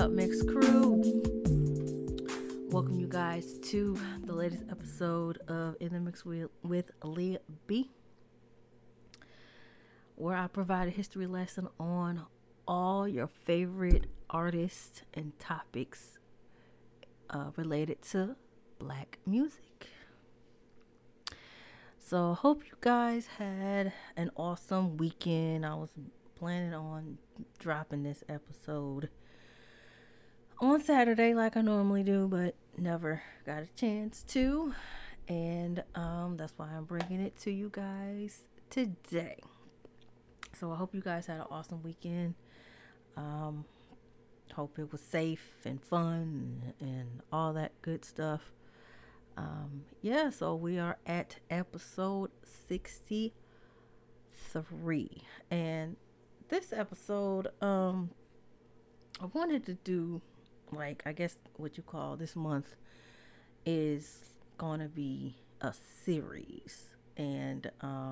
up, Mix Crew? Welcome you guys to the latest episode of In the Mix with Leah B, where I provide a history lesson on all your favorite artists and topics related to black music. So I hope you guys had an awesome weekend. I was planning on dropping this episode on Saturday like I normally do, but never got a chance to. And that's why I'm bringing it to you guys today. So I hope you guys had an awesome weekend. Hope it was safe and fun and all that good stuff. So we are at episode 63. And this episode, I wanted to do, like, I guess what you call this month is going to be a series. And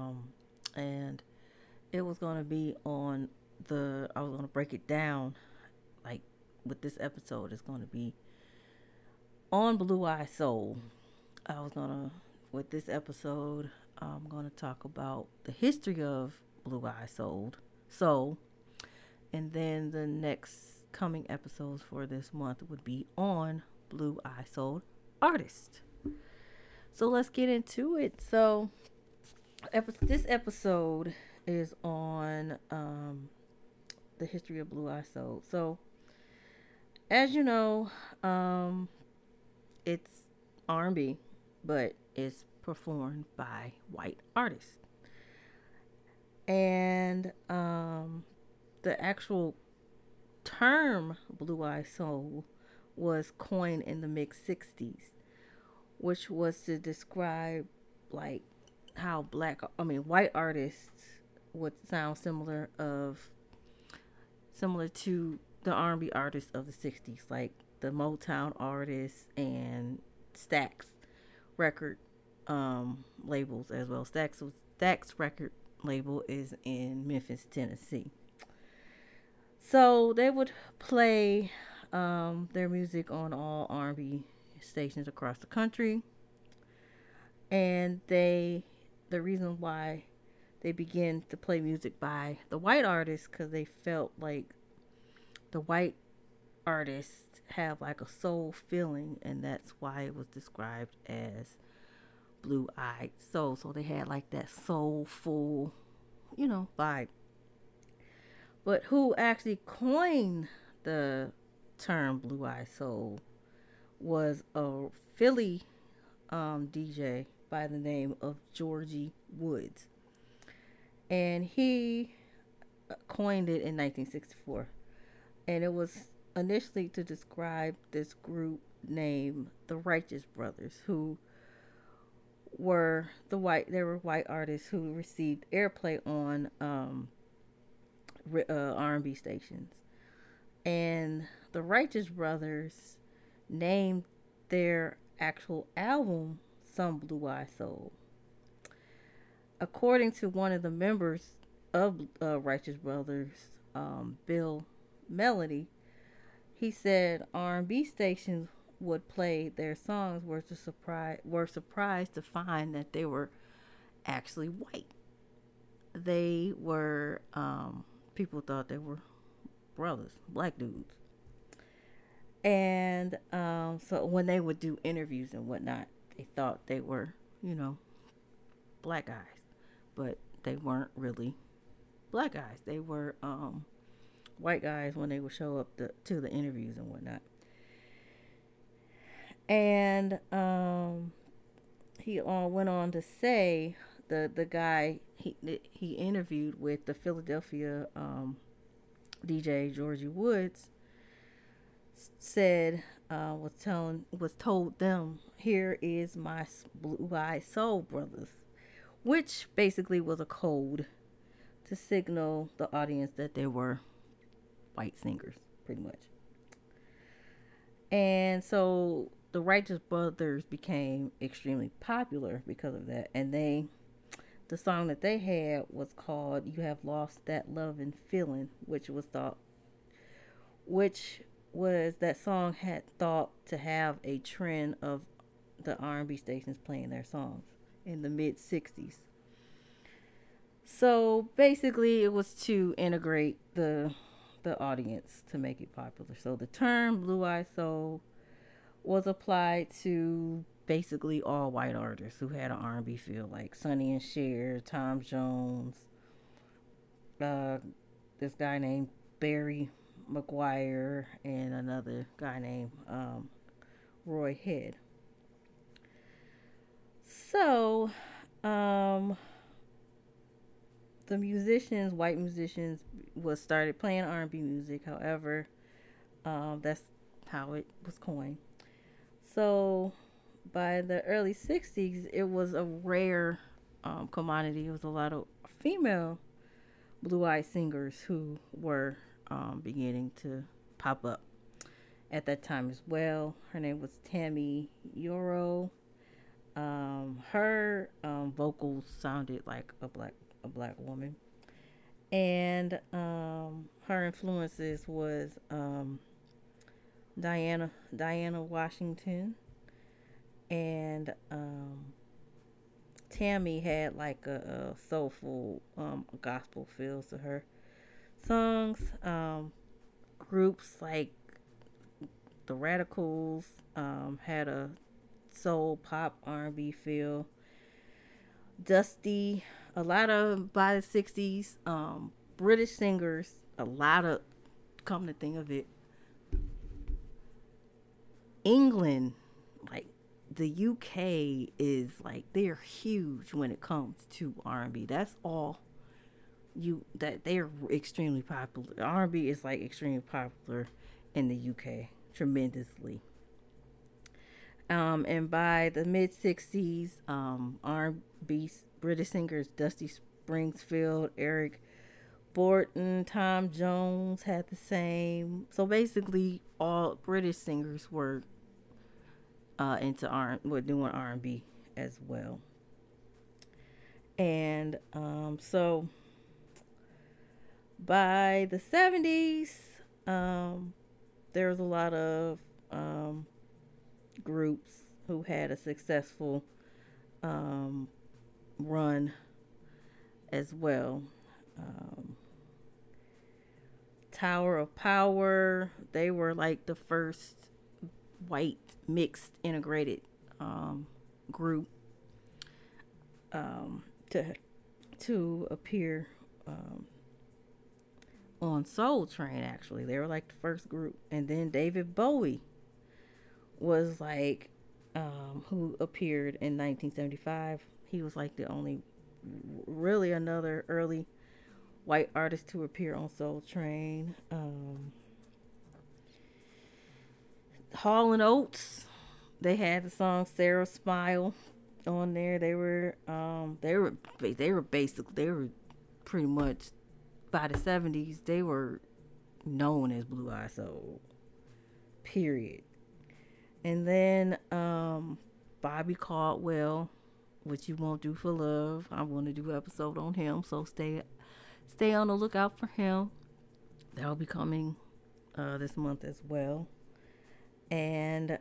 it was going to be on I was going to break it down, like, with this episode, it's going to be on Blue Eye Soul. With this episode, I'm going to talk about the history of Blue Eye Soul. And then the next coming episodes for this month would be on Blue Eye Soul artist. So let's get into it. So this episode is on the history of Blue Eye Soul. So as you know, it's R&B, but it's performed by white artists. And the actual term Blue Eye Soul was coined in the mid-60s, which was to describe, like, how white artists would sound similar to the R&B artists of the 60s, like the Motown artists and Stax record labels as well. Stax record label is in Memphis, Tennessee. So they would play their music on all R&B stations across the country. And the reason why they began to play music by the white artists, because they felt like the white artists have like a soul feeling, and that's why it was described as blue-eyed soul. So they had like that soulful, vibe. But who actually coined the term blue-eyed soul was a Philly DJ by the name of Georgie Woods. And he coined it in 1964. And it was initially to describe this group named the Righteous Brothers, who were white artists who received airplay on R&B stations. And the Righteous Brothers named their actual album Some Blue Eye Soul. According to one of the members of Righteous Brothers, Bill Melody, he said R&B stations would play their songs were surprised to find that they were actually white. They were people thought they were brothers, black dudes. And so when they would do interviews and whatnot, they thought they were, black guys, but they weren't really black guys. They were white guys when they would show up to the interviews and whatnot. And he went on to say the guy he interviewed with, the Philadelphia DJ Georgie Woods, said was told them, "Here is my blue-eyed soul brothers," which basically was a code to signal the audience that they were white singers, pretty much. And so the Righteous Brothers became extremely popular because of that. And the song that they had was called "You Have Lost That Love and Feeling," which was that song had thought to have a trend of the R&B stations playing their songs in the mid 60s. So basically, it was to integrate the audience to make it popular. So the term Blue Eye Soul was applied to basically all white artists who had an R&B feel, like Sonny and Cher, Tom Jones, uh, this guy named Barry McGuire, and another guy named Roy Head. So, um, the musicians, white musicians, was started playing R&B music. However, that's how it was coined. So, by the early '60s, it was a rare commodity. It was a lot of female blue-eyed singers who were beginning to pop up at that time as well. Her name was Tammy Euro. Her vocals sounded like a black woman, and her influences was Diana Washington, and Tammy had like a soulful gospel feel to her songs. Groups like the Radicals had a soul pop R&B feel. Dusty, a lot of by the '60s, British singers, a lot of, come to think of it, England, like the UK is like they're huge when it comes to R&B. That's all you that they're extremely popular. R&B is like extremely popular in the UK tremendously. And by the mid '60s, R&B British singers Dusty Springfield, Eric Borton, Tom Jones had the same. So basically, all British singers were into were doing R&B as well. And so by the '70s, there was a lot of groups who had a successful um, run as well. Um, Tower of Power, they were like the first white mixed integrated group to appear on Soul Train. Actually, they were like the first group, and then David Bowie was like who appeared in 1975. He was like the only really another early white artist to appear on Soul Train. Hall and Oates, they had the song Sarah Smile on there. They were pretty much by the '70s they were known as Blue Eye Soul. Period. And then Bobby Caldwell, What You Won't Do for Love. I'm going to do an episode on him, so stay on the lookout for him. That'll be coming this month as well. And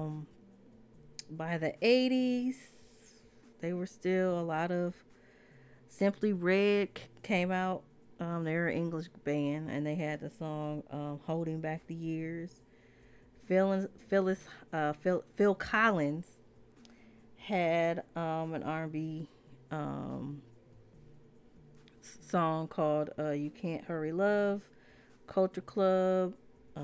by the '80s, they were still a lot of Simply Red came out. They're an English band, and they had the song "Holding Back the Years." Phil Collins had an R&B song called "You Can't Hurry Love." Culture Club.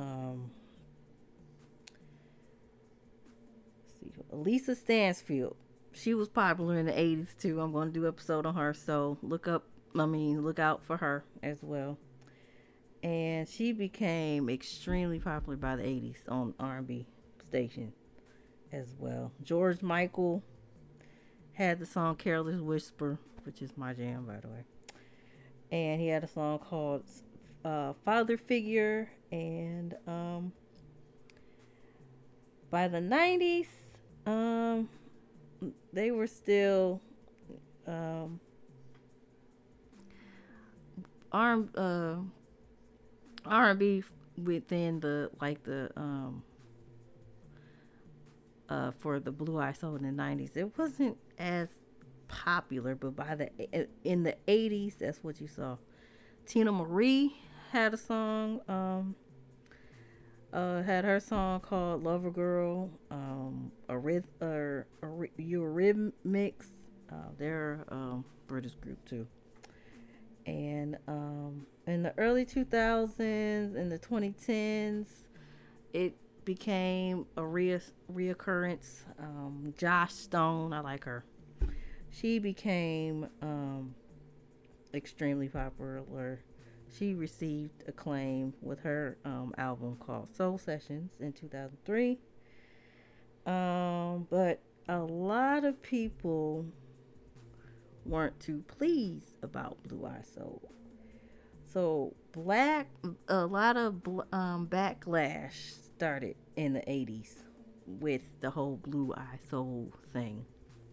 See, Lisa Stansfield. She was popular in the '80s too. I'm going to do an episode on her, so look out for her as well. And she became extremely popular by the '80s on R&B station as well. George Michael had the song "Careless Whisper," which is my jam, by the way. And he had a song called "Father Figure." And by the '90s, they were still R&B within the like the for the Blue Eye Soul in the 90s, it wasn't as popular, but by the in the 80s, that's what you saw. Tina Marie had a song, had her song called Lover Girl, Eurythmics. They're British group too. And in the early 2000s, in the 2010s, it became a reoccurrence. Josh Stone, I like her. She became extremely popular. She received acclaim with her album called Soul Sessions in 2003. But a lot of people weren't too pleased about Blue Eye Soul. So a lot of backlash started in the 80s with the whole Blue Eye Soul thing.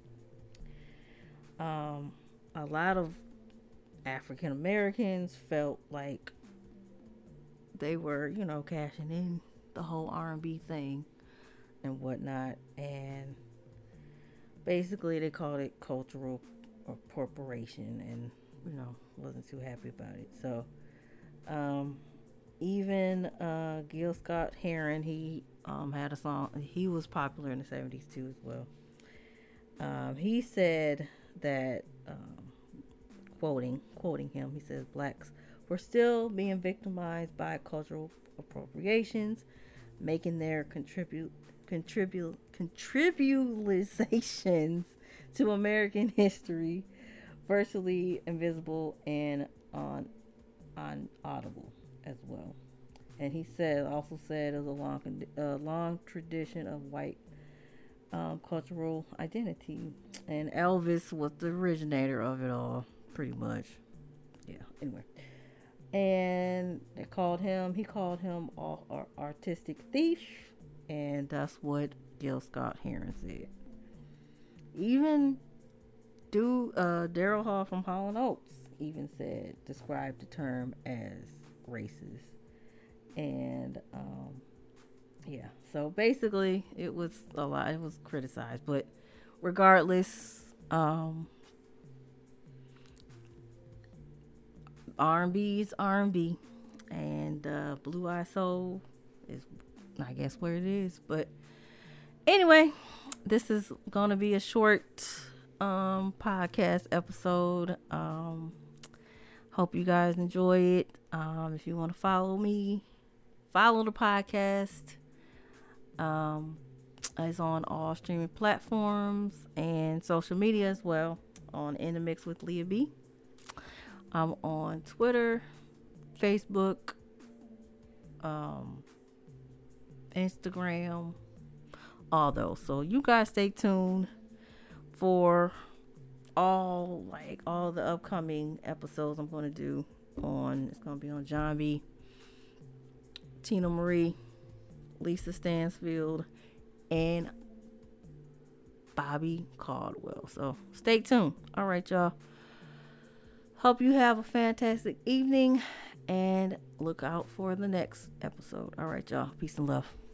A lot of African Americans felt like they were, cashing in the whole R&B thing and whatnot, and basically they called it cultural appropriation, and wasn't too happy about it. So even Gil Scott Heron, he had a song. He was popular in the 70s too as well. He said that, quoting him, he says, blacks were still being victimized by cultural appropriations, making their contributions to American history virtually invisible and unaudible as well. And he also said it was a long tradition of white cultural identity, and Elvis was the originator of it all, pretty much. Yeah. Anyway, and he called him artistic thief, and that's what Gil Scott Heron said. Even Daryl Hall from Hall & Oates even described the term as racist. And yeah, so basically it was a lot. It was criticized, but regardless, R&B is R&B, and Blue Eye Soul is, I guess, where it is. But anyway, this is gonna be a short podcast episode. Hope you guys enjoy it. If you want to follow me, follow the podcast. It's on all streaming platforms and social media as well, on In the Mix with Leah B. I'm on Twitter, Facebook, Instagram, all those. So you guys stay tuned for all the upcoming episodes I'm going to do it's going to be on John B, Tina Marie, Lisa Stansfield, and Bobby Caldwell. So stay tuned. All right, y'all. Hope you have a fantastic evening, and look out for the next episode. All right, y'all. Peace and love.